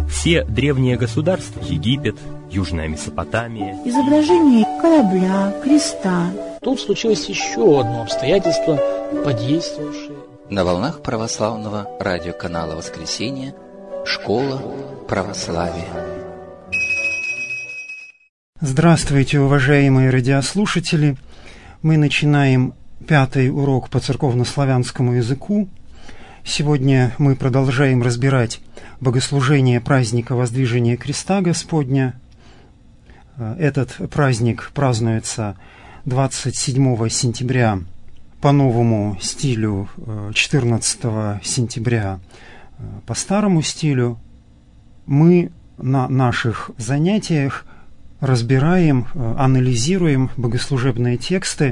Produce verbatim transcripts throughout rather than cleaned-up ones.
Все древние государства, Египет, Южная Месопотамия, изображение корабля, креста. Тут случилось еще одно обстоятельство, подействовавшее. На волнах православного радиоканала «Воскресенье» «Школа православия». Здравствуйте, уважаемые радиослушатели! Мы начинаем пятый урок по церковнославянскому языку. Сегодня мы продолжаем разбирать богослужение праздника Воздвижения Креста Господня. Этот праздник празднуется двадцать седьмого сентября по новому стилю, четырнадцатого сентября по старому стилю. Мы на наших занятиях разбираем, анализируем богослужебные тексты,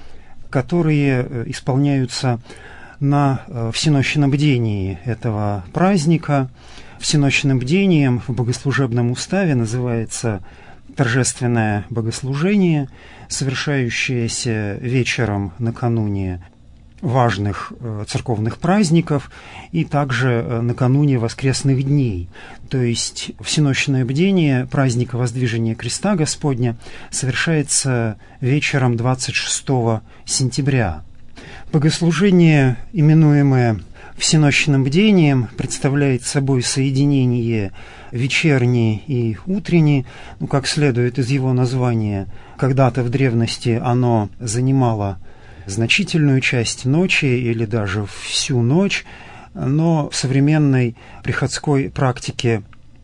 которые исполняются на всенощном бдении этого праздника. Всенощным бдением в богослужебном уставе называется торжественное богослужение, совершающееся вечером накануне важных церковных праздников и также накануне воскресных дней. То есть всенощное бдение праздника Воздвижения Креста Господня совершается вечером двадцать шестого сентября. Богослужение, именуемое всенощным бдением, представляет собой соединение вечерний и утренний. Ну, как следует из его названия, когда-то в древности оно занимало значительную часть ночи или даже всю ночь, но в современной приходской практике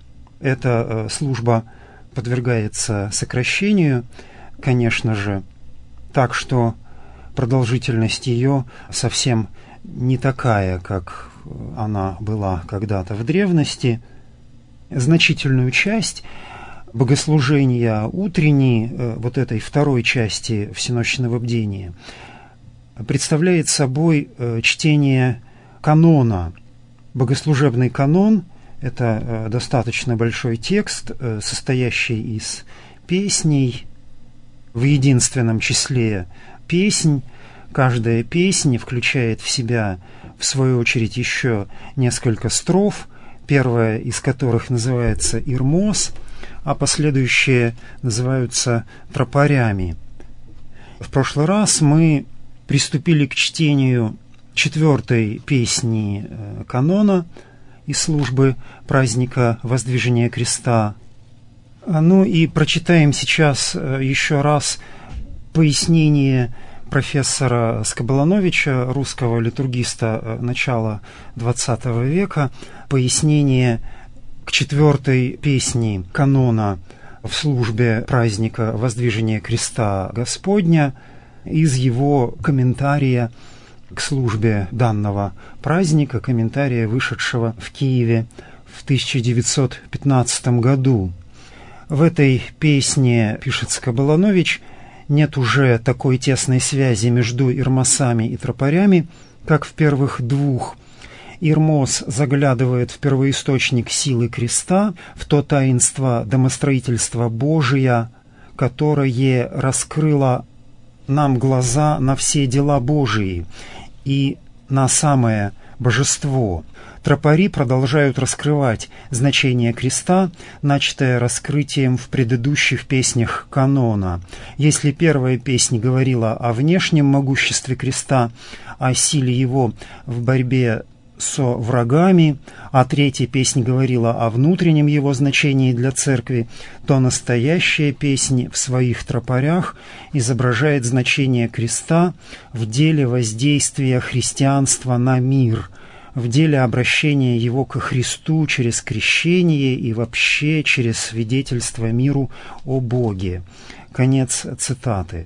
эта служба подвергается сокращению, конечно же, так что продолжительность ее совсем не такая, как она была когда-то в древности. Значительную часть богослужения утренней, вот этой второй части всенощного бдения, представляет собой чтение канона. Богослужебный канон – это достаточно большой текст, состоящий из песней, в единственном числе песнь. Каждая песня включает в себя, в свою очередь, еще несколько строф, первая из которых называется «Ирмос», а последующие называются тропарями. В прошлый раз мы приступили к чтению четвертой песни канона из службы праздника Воздвижения Креста. Ну и прочитаем сейчас еще раз пояснение профессора Скобелановича, русского литургиста начала двадцатого века, пояснение к четвертой песне канона в службе праздника Воздвижения Креста Господня из его комментария к службе данного праздника, комментария, вышедшего в Киеве в тысяча девятьсот пятнадцатом году. В этой песне, пишет Скобеланович, нет уже такой тесной связи между ирмосами и тропарями, как в первых двух. Ирмос заглядывает в первоисточник силы креста, в то таинство домостроительства Божия, которое раскрыло нам глаза на все дела Божии и на самое божество. Тропари продолжают раскрывать значение креста, начатое раскрытием в предыдущих песнях канона. Если первая песня говорила о внешнем могуществе креста, о силе его в борьбе со врагами, а третья песня говорила о внутреннем его значении для церкви, то настоящая песня в своих тропарях изображает значение креста в деле воздействия христианства на мир, в деле обращения его ко Христу через крещение и вообще через свидетельство миру о Боге. Конец цитаты.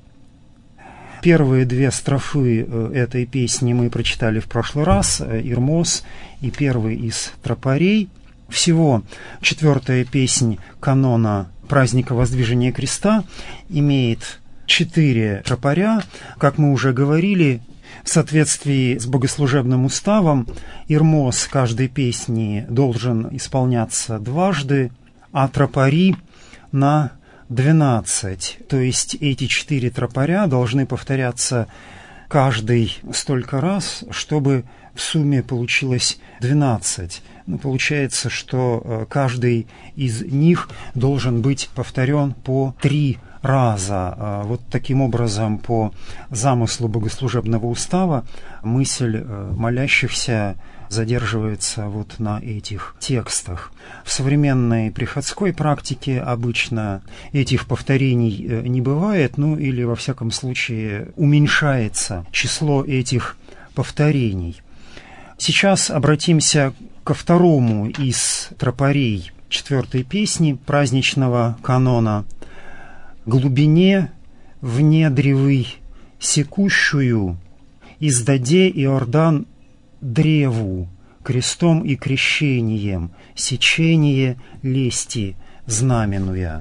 Первые две строфы этой песни мы прочитали в прошлый раз, «Ирмос» и первый из тропарей. Всего четвертая песнь канона праздника Воздвижения Креста имеет четыре тропаря. Как мы уже говорили, в соответствии с богослужебным уставом, ирмос каждой песни должен исполняться дважды, а тропари на двенадцать. То есть эти четыре тропаря должны повторяться каждый столько раз, чтобы в сумме получилось двенадцать Ну, получается, что каждый из них должен быть повторен по три раза. Вот таким образом, по замыслу богослужебного устава, мысль молящихся задерживается вот на этих текстах. В современной приходской практике обычно этих повторений не бывает, ну или во всяком случае уменьшается число этих повторений. Сейчас обратимся ко второму из тропарей четвертой песни праздничного канона: «Глубине внедревый секущую, издаде Иордан древу, крестом и крещением, сечение лести знаменуя».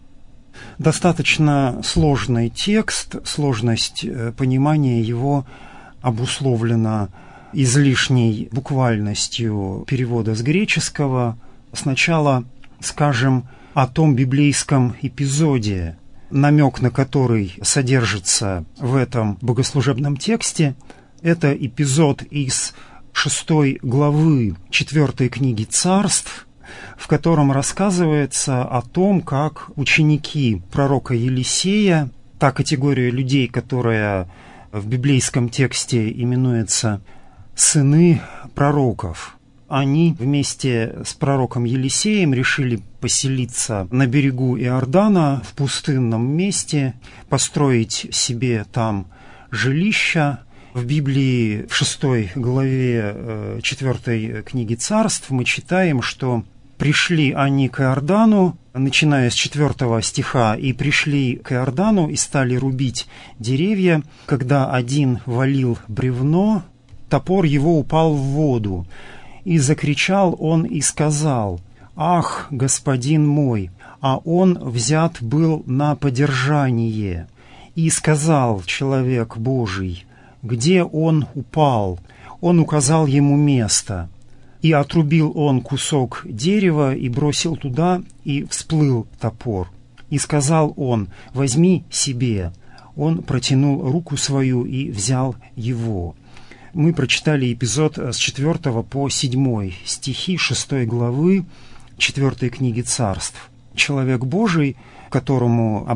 Достаточно сложный текст, сложность понимания его обусловлена излишней буквальностью перевода с греческого. Сначала скажем о том библейском эпизоде, намек на который содержится в этом богослужебном тексте. Это эпизод из шестой главы четвертой книги Царств, в котором рассказывается о том, как ученики пророка Елисея, та категория людей, которая в библейском тексте именуется «сыны пророков», они вместе с пророком Елисеем решили поселиться на берегу Иордана в пустынном месте, построить себе там жилища. В Библии, в шестой главе четвертой книги Царств, мы читаем, что пришли они к Иордану, начиная с четвертого стиха, и пришли к Иордану и стали рубить деревья. Когда один валил бревно, топор его упал в воду, и закричал он и сказал: «Ах, господин мой!» А он взят был на подержание. И сказал человек Божий: «Где он упал?» Он указал ему место. И отрубил он кусок дерева и бросил туда, и всплыл топор. И сказал он: «Возьми себе». Он протянул руку свою и взял его. Мы прочитали эпизод с четвертого по седьмой стихи шестой главы четвертой книги Царств. Человек Божий, к которому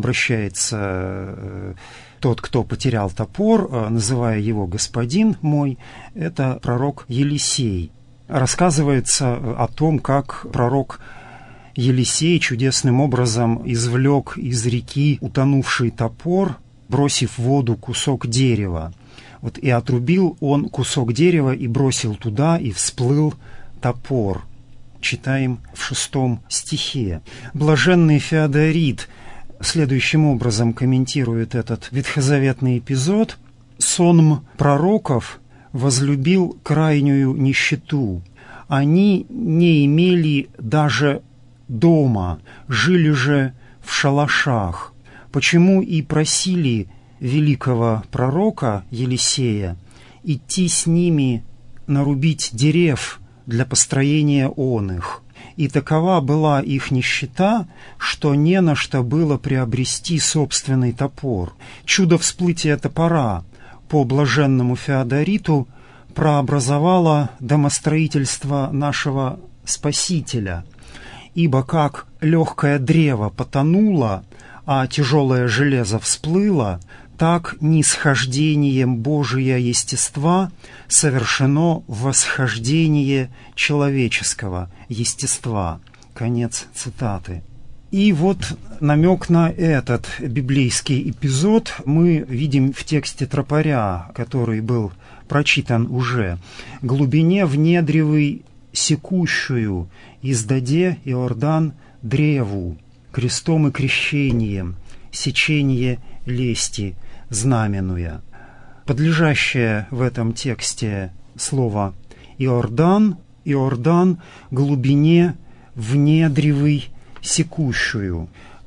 обращается тот, кто потерял топор, называя его «господин мой», это пророк Елисей. Рассказывается о том, как пророк Елисей чудесным образом извлек из реки утонувший топор, бросив в воду кусок дерева. Вот и отрубил он кусок дерева и бросил туда, и всплыл топор. Читаем в шестом стихе. Блаженный Феодорит следующим образом комментирует этот ветхозаветный эпизод: «Сонм пророков возлюбил крайнюю нищету. Они не имели даже дома, жили же в шалашах. Почему и просили великого пророка Елисея идти с ними нарубить дерев для построения он их. И такова была их нищета, что не на что было приобрести собственный топор. Чудо всплытия топора по блаженному Феодориту прообразовало домостроительство нашего Спасителя, ибо как легкое древо потонуло, а тяжелое железо всплыло, так нисхождением Божия естества совершено восхождение человеческого естества». Конец цитаты. И вот намек на этот библейский эпизод мы видим в тексте тропаря, который был прочитан уже. «Глубине внедревый секущую, издаде Иордан древу, крестом и крещением, сечение лести знаменуя». Подлежащее в этом тексте слово «Иордан», «Иордан» глубине внедревый секущую.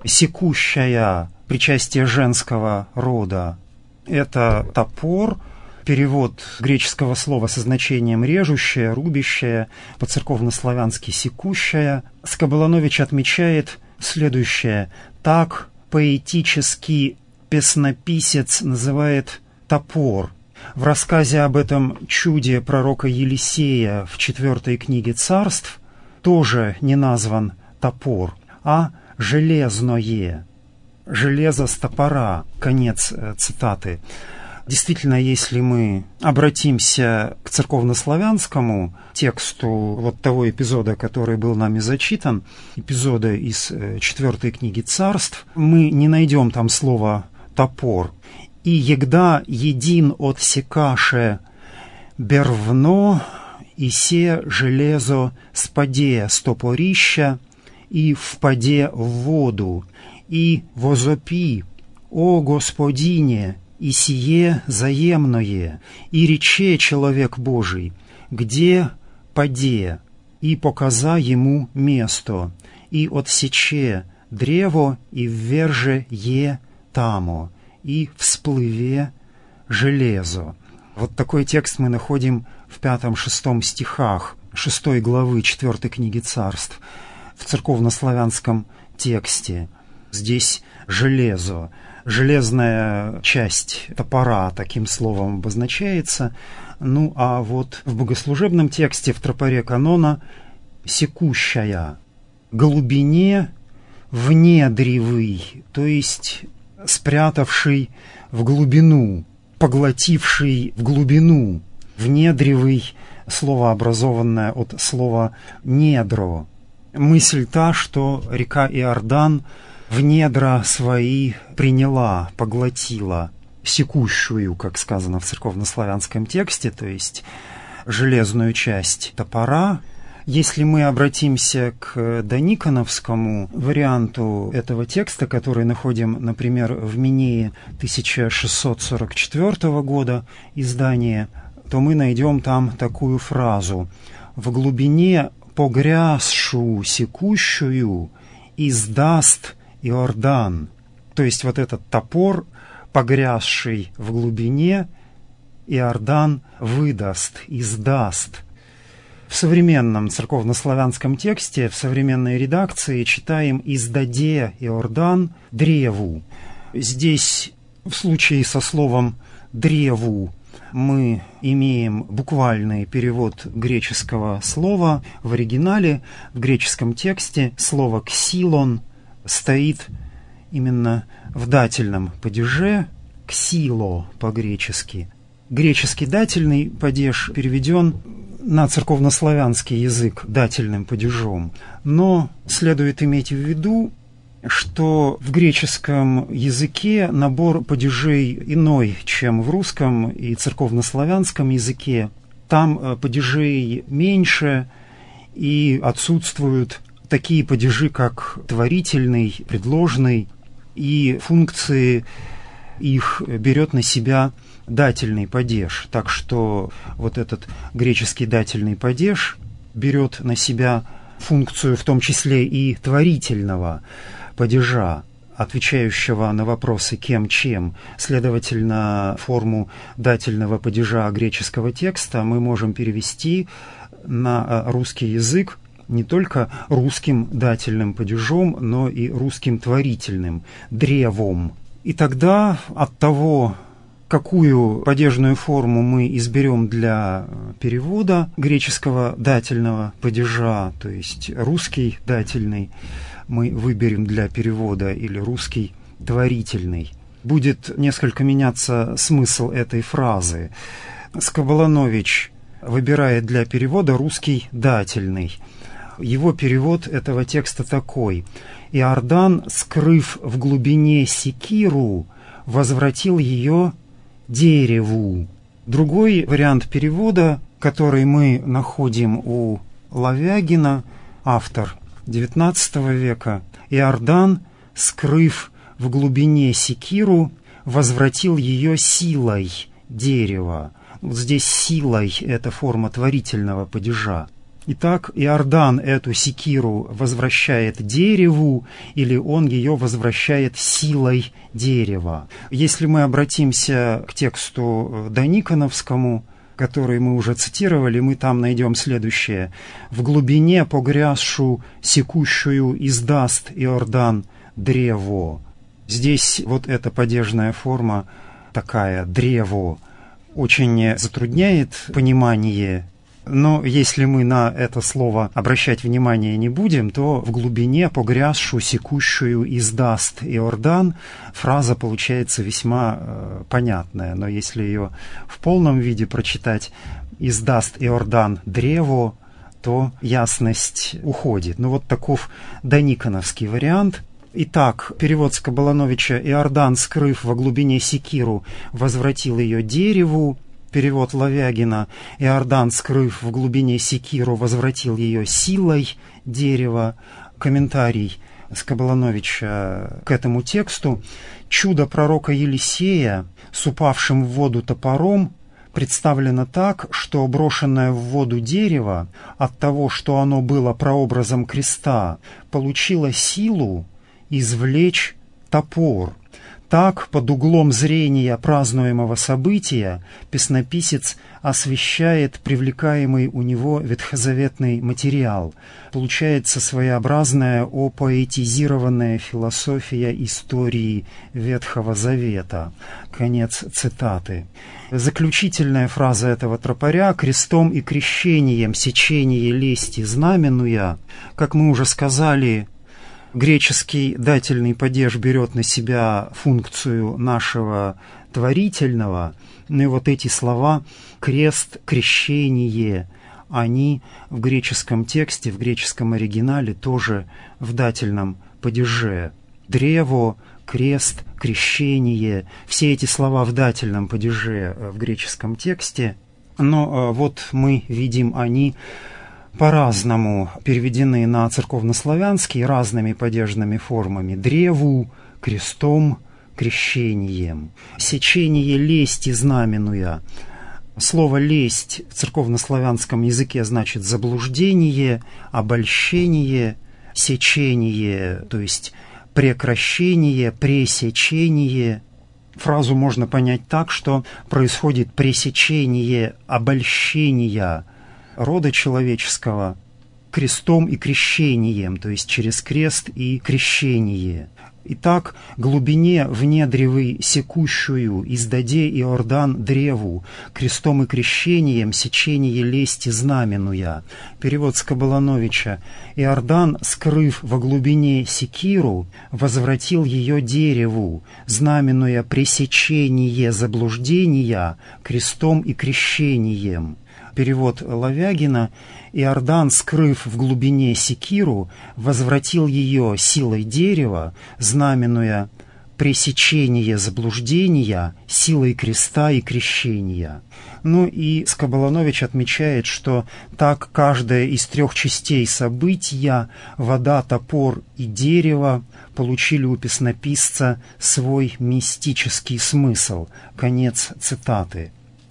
Секущая, причастие женского рода, это топор, перевод греческого слова со значением режущая, рубящая, по-церковнославянски секущая. Скобеланович отмечает следующее: так поэтически песнописец называет топор. в рассказе об этом чуде пророка Елисея в четвертой книге Царств тоже не назван топор, а железное, железо с топора, конец цитаты. Действительно, если мы обратимся к церковнославянскому тексту вот того эпизода, который был нами зачитан, эпизода из четвертой книги Царств, мы не найдем там слова «топор». «И егда един отсекаше бервно, и се железо спаде с топорища, и впаде в воду, и возопи, о Господине, и сие заемное, и рече человек Божий, где паде, и показа ему место, и отсече древо, и вверже е тамо, и всплыве железо». Вот такой текст мы находим в пятом-шестом стихах шестой главы четвертой книги Царств в церковнославянском тексте. Здесь железо. Железная часть топора таким словом обозначается. Ну, а вот в богослужебном тексте в тропаре канона «секущая», «глубине внедревый», то есть спрятавший в глубину, поглотивший в глубину, внедревый, слово, образованное от слова «недро». Мысль та, что река Иордан в недра свои приняла, поглотила, секущую, как сказано в церковнославянском тексте, то есть железную часть топора. Если мы обратимся к дониконовскому варианту этого текста, который находим, например, в Минее тысяча шестьсот сорок четвёртого года издания, то мы найдем там такую фразу: «В глубине погрязшу секущую издаст Иордан». То есть вот этот топор, погрязший в глубине, Иордан выдаст, издаст. В современном церковнославянском тексте, в современной редакции читаем «издаде Иордан древу». Здесь в случае со словом «древу» мы имеем буквальный перевод греческого слова. В оригинале, в греческом тексте, слово «ксилон» стоит именно в дательном падеже, «ксило» по-гречески. Греческий дательный падеж переведен на церковнославянский язык дательным падежом, но следует иметь в виду, что в греческом языке набор падежей иной, чем в русском и церковнославянском языке. Там падежей меньше, и отсутствуют такие падежи, как творительный, предложный, и функции их берет на себя дательный падеж. Так что вот этот греческий дательный падеж берет на себя функцию в том числе и творительного падежа, отвечающего на вопросы «кем», «чем». Следовательно, форму дательного падежа греческого текста мы можем перевести на русский язык не только русским дательным падежом, но и русским творительным, древом. И тогда от того, какую падежную форму мы изберем для перевода греческого дательного падежа, то есть русский дательный, мы выберем для перевода, или русский творительный, будет несколько меняться смысл этой фразы. Скоболанович выбирает для перевода русский дательный. Его перевод этого текста такой: «Иордан, скрыв в глубине секиру, возвратил ее дереву». Другой вариант перевода, который мы находим у Лавягина, автор девятнадцатого века: «Иордан, скрыв в глубине секиру, возвратил ее силой дерева». Вот здесь силой — это форма творительного падежа. Итак, Иордан эту секиру возвращает дереву, или он ее возвращает силой дерева. Если мы обратимся к тексту дониконовскому, который мы уже цитировали, мы там найдем следующее: «В глубине погрязшу секущую издаст Иордан древо». Здесь вот эта падежная форма такая, древо, очень затрудняет понимание. Но если мы на это слово обращать внимание не будем, то в глубине погрязшу, секущую издаст Иордан, фраза получается весьма э, понятная. Но если ее в полном виде прочитать «издаст Иордан древо», то ясность уходит. Ну вот таков дониконовский вариант. Итак, перевод Скоболоновича: «Иордан, скрыв во глубине секиру, возвратил ее дереву». Перевод Лавягина: «Иордан, скрыв в глубине секиру, возвратил ее силой дерева». Комментарий Скоболоновича к этому тексту: «Чудо пророка Елисея с упавшим в воду топором представлено так, что брошенное в воду дерево от того, что оно было прообразом креста, получило силу извлечь топор». Так, под углом зрения празднуемого события, песнописец освещает привлекаемый у него ветхозаветный материал. Получается своеобразная опоэтизированная философия истории Ветхого Завета. Конец цитаты. Заключительная фраза этого тропаря: «Крестом и крещением сечение лести знаменуя». Как мы уже сказали, греческий дательный падеж берет на себя функцию нашего творительного, ну и вот эти слова «крест», «крещение», они в греческом тексте, в греческом оригинале тоже в дательном падеже. Древо, крест, крещение — все эти слова в дательном падеже в греческом тексте, но вот мы видим, они по-разному переведены на церковнославянский разными падежными формами: древу, крестом, крещением. Сечение лести знаменуя. Слово «лесть» в церковнославянском языке значит заблуждение, обольщение, сечение, то есть прекращение, пресечение. Фразу можно понять так, что происходит пресечение обольщения рода человеческого крестом и крещением, то есть через крест и крещение. Итак, глубине внедревы секущую, издаде Иордан древу, крестом и крещением сечение лести знаменуя. Перевод Скоболоновича: «Иордан, скрыв во глубине секиру, возвратил ее дереву, знаменуя пресечение заблуждения крестом и крещением». Перевод Лавягина: «Иордан, скрыв в глубине секиру, возвратил ее силой дерева, знаменуя пресечение заблуждения силой креста и крещения». Ну и Скоболонович отмечает, что так каждая из трех частей события, вода, топор и дерево, получили у песнописца свой мистический смысл. Конец цитаты.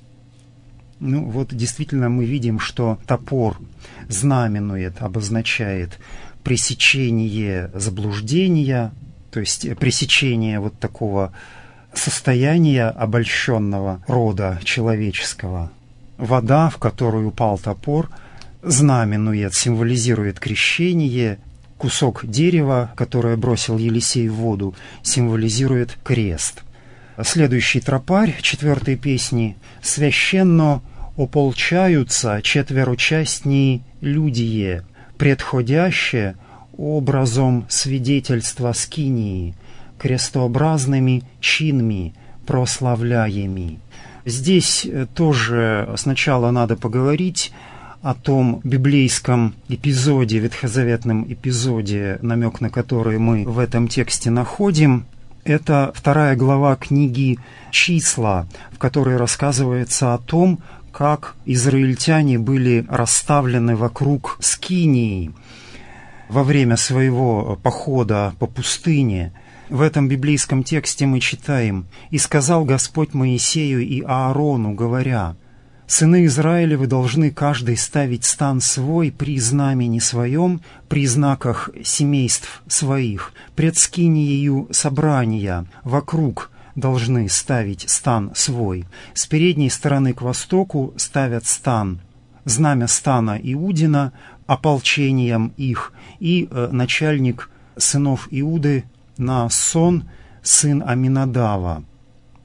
Ну вот действительно мы видим, что топор знаменует, обозначает пресечение заблуждения, то есть пресечение вот такого состояния обольщенного рода человеческого. Вода, в которую упал топор, знаменует, символизирует крещение. Кусок дерева, которое бросил Елисей в воду, символизирует крест. Следующий тропарь четвертой песни: «Священно ополчаются четверочастни людие, предходяще образом свидетельства скинии, крестообразными чинми прославляеми». Здесь тоже сначала надо поговорить о том библейском эпизоде, ветхозаветном эпизоде, намек на который мы в этом тексте находим. Это вторая глава книги «Числа», в которой рассказывается о том, как израильтяне были расставлены вокруг скинии во время своего похода по пустыне. В этом библейском тексте мы читаем: «И сказал Господь Моисею и Аарону, говоря: сыны Израилевы должны каждый ставить стан свой при знамени своем, при знаках семейств своих, пред скиниею собрания, вокруг должны ставить стан свой. С передней стороны к востоку ставят стан, знамя стана Иудина, ополчением их, и э, начальник сынов Иуды Наассон, сын Аминадава».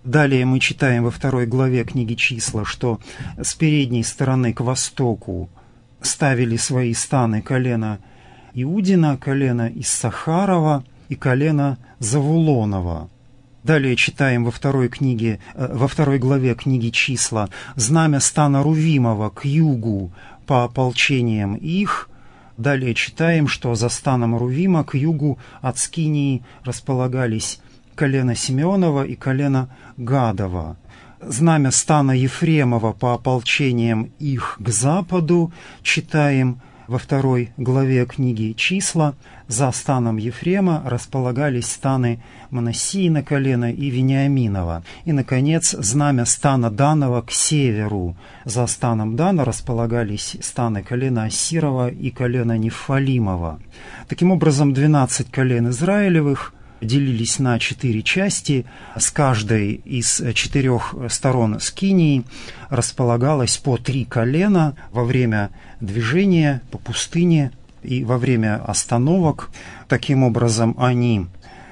Далее мы читаем во второй главе книги «Числа», что с передней стороны к востоку ставили свои станы колено Иудина, колено Иссахарова и колено Завулонова. Далее читаем во второй, книге, во второй главе книги «Числа» знамя стана Рувимова к югу по ополчениям их. Далее читаем, что за станом Рувима к югу от Скинии располагались колено Симеонова и колено Гадова. Знамя стана Ефремова по ополчениям их к западу читаем во второй главе книги «Числа». За станом Ефрема располагались станы Манассиина колена и Вениаминова. И, наконец, знамя стана Данова к северу. За станом Дана располагались станы колена Ассирова и колена Нефалимова. Таким образом, двенадцать колен Израилевых делились на четыре части. С каждой из четырех сторон скинии располагалось по три колена во время движения по пустыне и во время остановок. Таким образом, они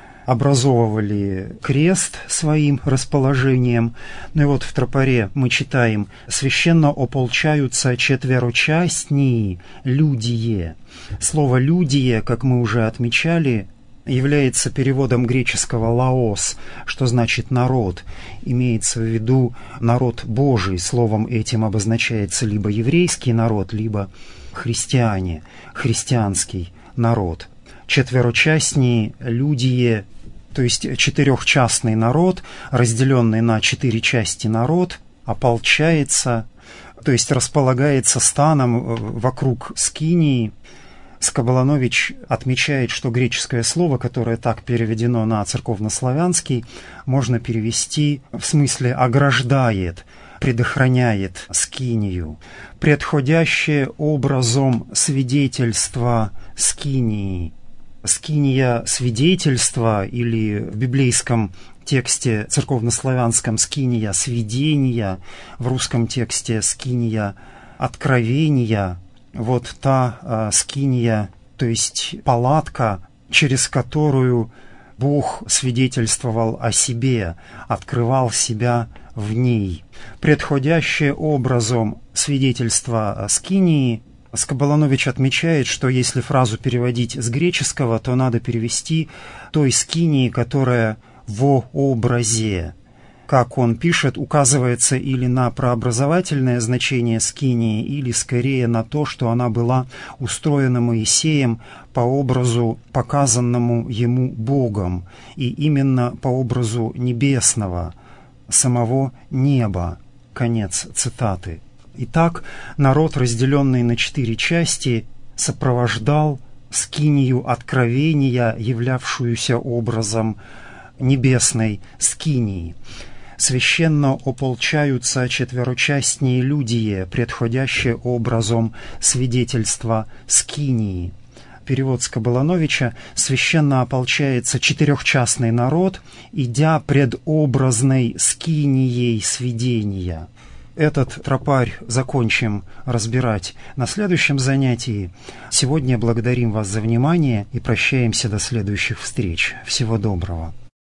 образовывали крест своим расположением. Ну и вот в тропаре мы читаем: «Священно ополчаются четверочастнии людие». Слово «людие», как мы уже отмечали, является переводом греческого «лаос», что значит «народ». Имеется в виду народ Божий. Словом этим обозначается либо еврейский народ, либо христиане, христианский народ. Четверочастние людие, то есть четырехчастный народ, разделенный на четыре части народ, ополчается, то есть располагается станом вокруг скинии. Скоболанович отмечает, что греческое слово, которое так переведено на церковнославянский, можно перевести в смысле «ограждает», «предохраняет скинию», предходящее образом свидетельства скинии. Скиния свидетельства, или в библейском тексте церковнославянском скиния свидения, в русском тексте скиния откровения. Вот та э, скиния, то есть палатка, через которую Бог свидетельствовал о себе, открывал себя в ней. Предходящее образом свидетельства скинии, Скоболанович отмечает, что если фразу переводить с греческого, то надо перевести той скинии, которая во образе. Как он пишет, указывается или на прообразовательное значение скинии, или скорее на то, что она была устроена Моисеем по образу, показанному ему Богом, и именно по образу небесного, самого неба. Конец цитаты. Итак, народ, разделенный на четыре части, сопровождал скинию откровения, являвшуюся образом небесной скинии. Священно ополчаются четверочастние людие, предходящие образом свидетельства скинии. Перевод Скоболановича: священно ополчается четырехчастный народ, идя пред образной скинией свидения. Этот тропарь закончим разбирать на следующем занятии. Сегодня благодарим вас за внимание и прощаемся до следующих встреч. Всего доброго.